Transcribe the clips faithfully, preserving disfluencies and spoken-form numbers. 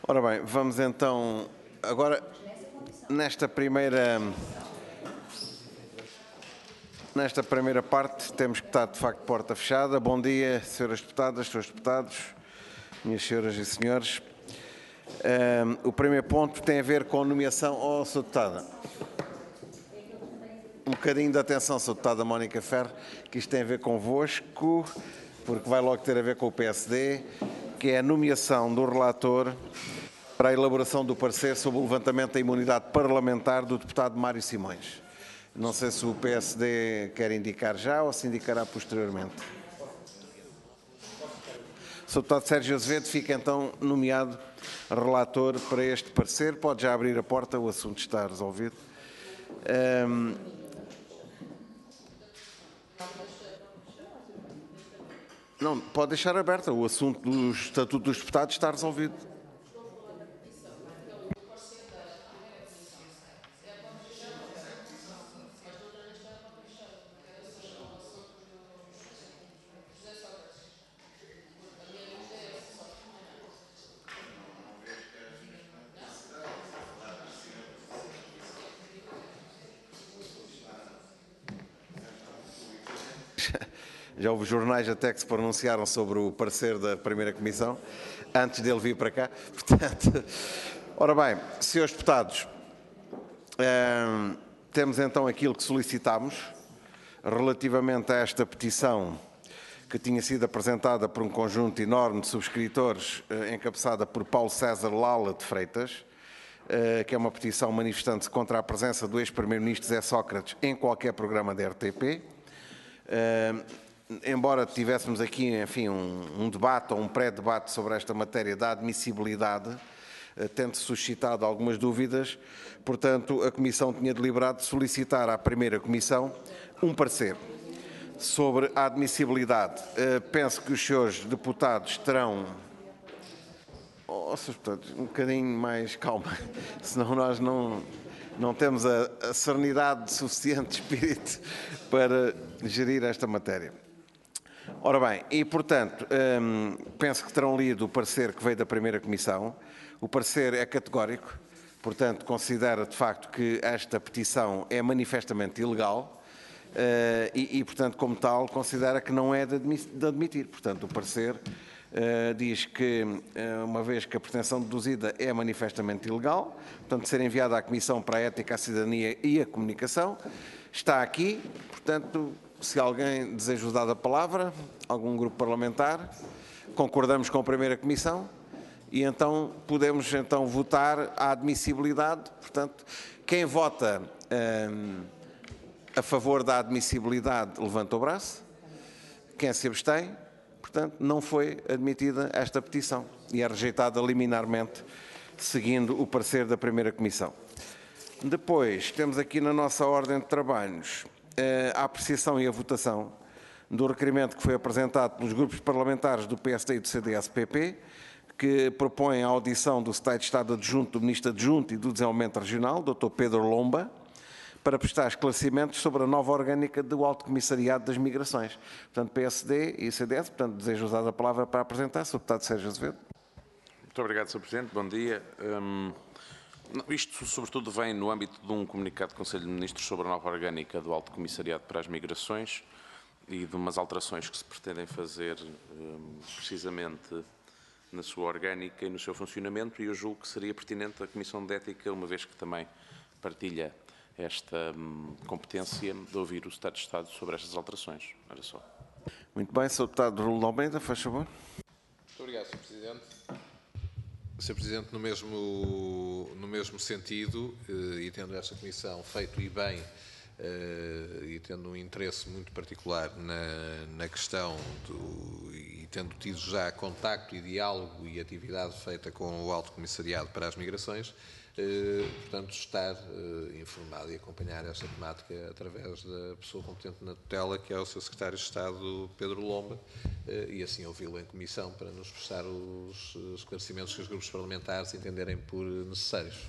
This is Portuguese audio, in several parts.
Ora bem, vamos então, agora, nesta primeira, nesta primeira parte, temos que estar, de facto, porta fechada. Bom dia, senhoras deputadas, senhores deputados, minhas senhoras e senhores. Um, o primeiro ponto tem a ver com a nomeação... Oh, senhora deputada, um bocadinho de atenção, senhora deputada Mónica Ferro, que isto tem a ver convosco, porque vai logo ter a ver com o P S D, que é a nomeação do relator para a elaboração do parecer sobre o levantamento da imunidade parlamentar do deputado Mário Simões. Não sei se o P S D quer indicar já ou se indicará posteriormente. O senhor deputado Sérgio Azevedo fica então nomeado relator para este parecer. Pode já abrir a porta, o assunto está resolvido. Um, Não, pode deixar aberta. O assunto do Estatuto dos Deputados está resolvido. Já houve jornais até que se pronunciaram sobre o parecer da primeira comissão, antes dele vir para cá. Portanto, ora bem, senhores deputados, hum, temos então aquilo que solicitámos relativamente a esta petição que tinha sido apresentada por um conjunto enorme de subscritores, eh, encabeçada por Paulo César Lala de Freitas, eh, que é uma petição manifestando-se contra a presença do ex-primeiro-ministro José Sócrates em qualquer programa da R T P. Eh, Embora tivéssemos aqui, enfim, um, um debate ou um pré-debate sobre esta matéria da admissibilidade, tendo suscitado algumas dúvidas, portanto, a Comissão tinha deliberado solicitar à primeira Comissão um parecer sobre a admissibilidade. Uh, penso que os senhores deputados terão... Oh, senhores deputados, um bocadinho mais calma, senão nós não, não temos a, a serenidade suficiente de espírito para gerir esta matéria. Ora bem, e portanto, hum, penso que terão lido o parecer que veio da primeira Comissão. O parecer é categórico, portanto, considera de facto que esta petição é manifestamente ilegal uh, e, e, portanto, como tal, considera que não é de, de admitir. Portanto, o parecer uh, diz que, uh, uma vez que a pretensão deduzida é manifestamente ilegal, portanto, ser enviada à Comissão para a Ética, a Cidadania e a Comunicação, está aqui, portanto... Se alguém deseja usar a palavra, algum grupo parlamentar, concordamos com a primeira Comissão e então podemos então votar a admissibilidade. Portanto, quem vota hum, a favor da admissibilidade levanta o braço, quem se abstém, portanto, não foi admitida esta petição e é rejeitada liminarmente, seguindo o parecer da primeira Comissão. Depois, temos aqui na nossa ordem de trabalhos a apreciação e a votação do requerimento que foi apresentado pelos grupos parlamentares do P S D e do C D S P P, que propõem a audição do Secretário de Estado Adjunto, do Ministro Adjunto e do Desenvolvimento Regional, doutor Pedro Lomba, para prestar esclarecimentos sobre a nova orgânica do Alto Comissariado das Migrações. Portanto, P S D e C D S, portanto, desejo usar a palavra para apresentar, senhor deputado Sérgio Azevedo. Muito obrigado, senhor Presidente. Bom dia. Hum... Isto, sobretudo, vem no âmbito de um comunicado do Conselho de Ministros sobre a nova orgânica do Alto Comissariado para as Migrações e de umas alterações que se pretendem fazer precisamente na sua orgânica e no seu funcionamento, e eu julgo que seria pertinente a Comissão de Ética, uma vez que também partilha esta competência, de ouvir o Secretário de Estado sobre estas alterações. Olha só. Muito bem, senhor deputado Raul de Almeida, faz favor. Muito obrigado, senhor Presidente. senhor Presidente, no mesmo, no mesmo sentido, eh, e tendo esta Comissão feito e bem, eh, e tendo um interesse muito particular na, na questão, do, e tendo tido já contacto e diálogo e atividade feita com o Alto Comissariado para as Migrações, eh, portanto, estar eh, informado e acompanhar esta temática através da pessoa competente na tutela, que é o seu Secretário de Estado, Pedro Lomba, eh, e assim ouvi-lo em comissão para nos prestar os esclarecimentos que os grupos parlamentares entenderem por necessários.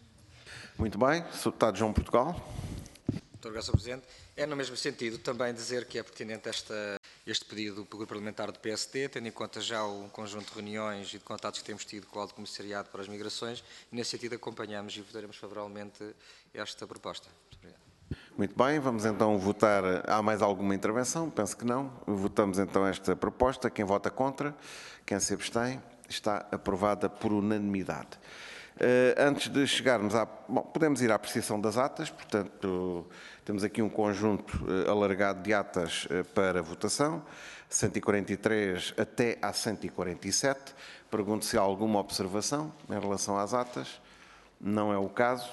Muito bem, senhor deputado João Portugal. Muito obrigado, senhor Presidente. É no mesmo sentido também dizer que é pertinente esta este pedido pelo Grupo Parlamentar do P S D, tendo em conta já o conjunto de reuniões e de contatos que temos tido com o Alto Comissariado para as Migrações, e nesse sentido acompanhamos e votaremos favoravelmente esta proposta. Muito obrigado. Muito bem, vamos então votar. Há mais alguma intervenção? Penso que não. Votamos então esta proposta. Quem vota contra? Quem se abstém? Está aprovada por unanimidade. Uh, antes de chegarmos à... Bom, podemos ir à apreciação das atas, portanto, temos aqui um conjunto uh, alargado de atas uh, para votação, cento e quarenta e três até à cento e quarenta e sete. Pergunto se há alguma observação em relação às atas. Não é o caso.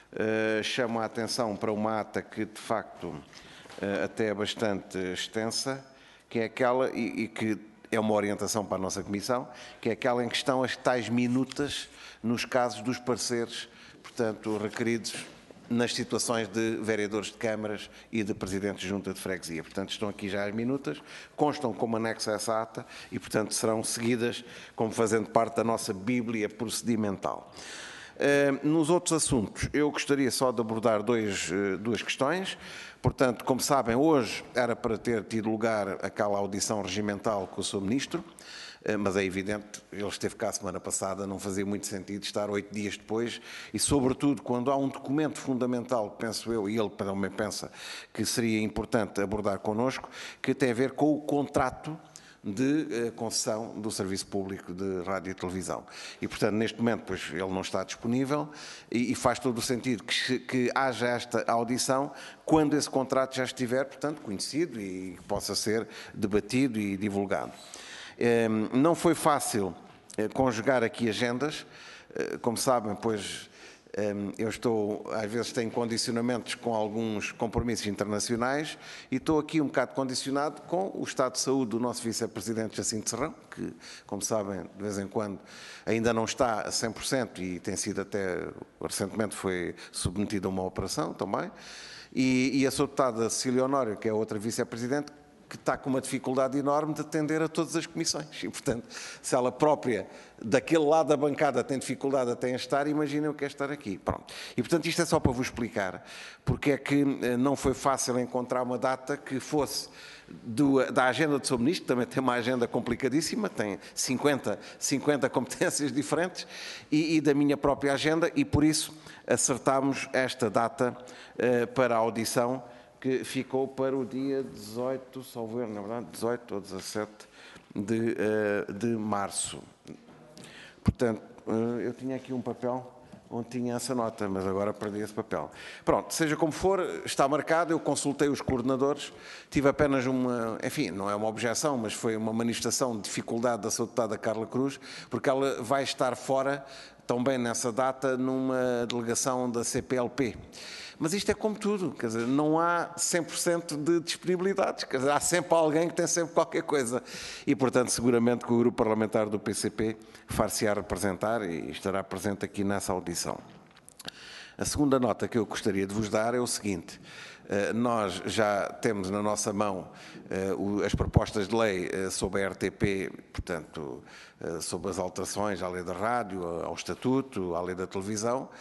Uh, chamo a atenção para uma ata que, de facto, uh, até é bastante extensa, que é aquela, e, e que é uma orientação para a nossa Comissão, que é aquela em que estão as tais minutas nos casos dos pareceres, portanto, requeridos nas situações de vereadores de câmaras e de presidentes de junta de freguesia. Portanto, estão aqui já as minutas, constam como anexo a essa ata e, portanto, serão seguidas como fazendo parte da nossa bíblia procedimental. Uh, nos outros assuntos, eu gostaria só de abordar dois, uh, duas questões. Portanto, como sabem, hoje era para ter tido lugar aquela audição regimental com o senhor Ministro, uh, mas é evidente, ele esteve cá a semana passada, não fazia muito sentido estar oito dias depois e, sobretudo, quando há um documento fundamental, penso eu, e ele também pensa que seria importante abordar connosco, que tem a ver com o contrato de uh, concessão do Serviço Público de Rádio e Televisão. E, portanto, neste momento, pois, ele não está disponível e, e faz todo o sentido que, que haja esta audição quando esse contrato já estiver, portanto, conhecido e possa ser debatido e divulgado. Um, não foi fácil uh, conjugar aqui agendas. Uh, como sabem, pois, eu estou, às vezes tenho condicionamentos com alguns compromissos internacionais e estou aqui um bocado condicionado com o estado de saúde do nosso vice-presidente Jacinto Serrão, que, como sabem, de vez em quando ainda não está a cem por cento e tem sido até, recentemente foi submetido a uma operação também, e, e a sua deputada Cecília Honório, que é outra vice-presidente, que está com uma dificuldade enorme de atender a todas as comissões. E, portanto, se ela própria, daquele lado da bancada, tem dificuldade até em estar, imaginem o que é estar aqui. Pronto. E, portanto, isto é só para vos explicar porque é que não foi fácil encontrar uma data que fosse do, da agenda do senhor Ministro, também tem uma agenda complicadíssima, tem cinquenta, cinquenta competências diferentes, e, e da minha própria agenda, e por isso acertámos esta data uh, para a audição, que ficou para o dia dezoito, salvo erro, na verdade, dezoito ou dezassete de, uh, de março. Portanto, uh, eu tinha aqui um papel onde tinha essa nota, mas agora perdi esse papel. Pronto, seja como for, está marcado, eu consultei os coordenadores, tive apenas uma, enfim, não é uma objeção, mas foi uma manifestação de dificuldade da sua deputada Carla Cruz, porque ela vai estar fora, também nessa data, numa delegação da C P L P. Mas isto é como tudo, quer dizer, não há cem por cento de disponibilidades, quer dizer, há sempre alguém que tem sempre qualquer coisa. E, portanto, seguramente que o grupo parlamentar do P C P far-se-á representar e estará presente aqui nessa audição. A segunda nota que eu gostaria de vos dar é o seguinte: nós já temos na nossa mão as propostas de lei sobre a R T P, portanto, sobre as alterações à lei da rádio, ao estatuto, à lei da televisão,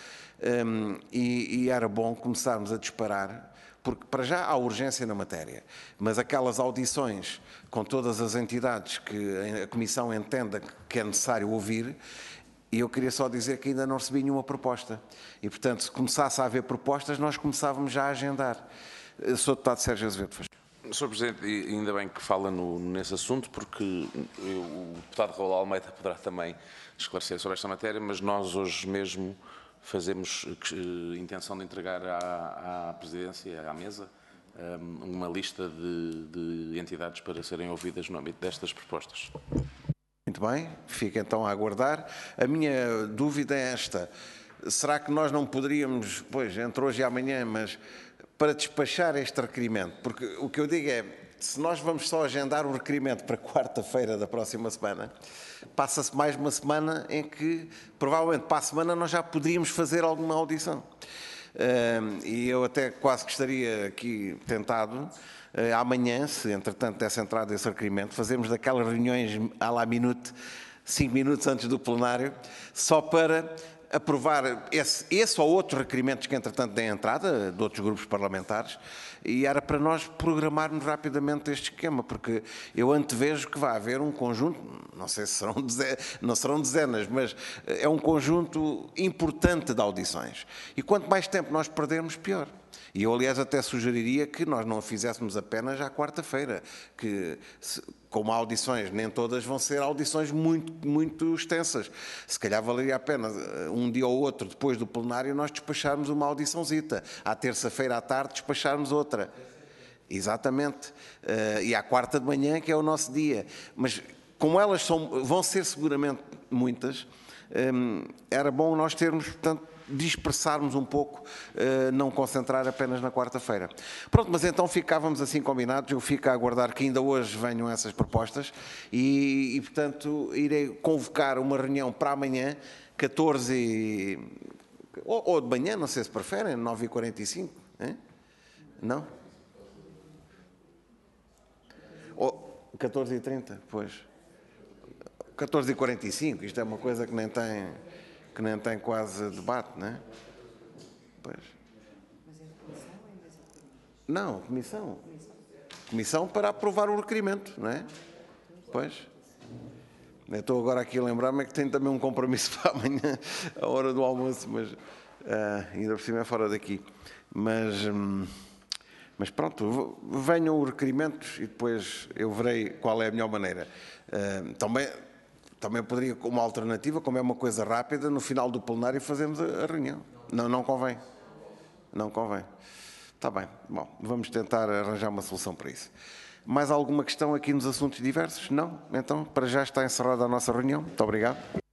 e, e era bom começarmos a disparar, porque para já há urgência na matéria, mas aquelas audições com todas as entidades que a Comissão entenda que é necessário ouvir, e eu queria só dizer que ainda não recebi nenhuma proposta. E, portanto, se começasse a haver propostas, nós começávamos já a agendar. senhor Deputado Sérgio Azevedo. senhor Presidente, ainda bem que fala no, nesse assunto, porque eu, o deputado Raul Almeida poderá também esclarecer sobre esta matéria, mas nós hoje mesmo fazemos uh, intenção de entregar à, à Presidência, à mesa, um, uma lista de, de entidades para serem ouvidas no âmbito destas propostas. Muito bem, fica então a aguardar. A minha dúvida é esta: será que nós não poderíamos, pois, entre hoje e amanhã, mas para despachar este requerimento, porque o que eu digo é, se nós vamos só agendar o requerimento para quarta-feira da próxima semana, passa-se mais uma semana em que, provavelmente, para a semana nós já poderíamos fazer alguma audição. Uh, e eu até quase que estaria aqui tentado, Uh, amanhã, se entretanto desse entrada esse requerimento, fazemos daquelas reuniões à la minute, cinco minutos antes do plenário, só para aprovar esse, esse ou outros requerimentos que, entretanto, têm entrada de outros grupos parlamentares, e era para nós programarmos rapidamente este esquema, porque eu antevejo que vai haver um conjunto, não sei se serão, não serão dezenas, mas é um conjunto importante de audições. E quanto mais tempo nós perdermos, pior. E eu, aliás, até sugeriria que nós não a fizéssemos apenas à quarta-feira, que, como há audições, nem todas vão ser audições muito, muito extensas. Se calhar valeria a pena, um dia ou outro, depois do plenário, nós despacharmos uma audiçãozita. À terça-feira à tarde, despacharmos outra. Exatamente. E à quarta de manhã, que é o nosso dia. Mas, como elas são, vão ser seguramente muitas, era bom nós termos, portanto, dispersarmos um pouco, não concentrar apenas na quarta-feira. Pronto, mas então ficávamos assim combinados, eu fico a aguardar que ainda hoje venham essas propostas e, e portanto, irei convocar uma reunião para amanhã, catorze, ou, ou de manhã, não sei se preferem, nove e quarenta e cinco, hein? Não? Ou catorze e trinta, pois. catorze e quarenta e cinco, isto é uma coisa que nem tem... que nem tem quase debate, não é? Pois. Não, comissão. Comissão para aprovar o requerimento, não é? Pois. Eu estou agora aqui a lembrar-me que tenho também um compromisso para amanhã, a hora do almoço, mas uh, ainda por cima é fora daqui. Mas, hum, mas pronto, venham os requerimentos e depois eu verei qual é a melhor maneira. Uh, também... Também poderia, como alternativa, como é uma coisa rápida, no final do plenário fazemos a, a reunião. Não, não convém. Não convém. Está bem. Bom, vamos tentar arranjar uma solução para isso. Mais alguma questão aqui nos assuntos diversos? Não? Então, para já está encerrada a nossa reunião. Muito obrigado.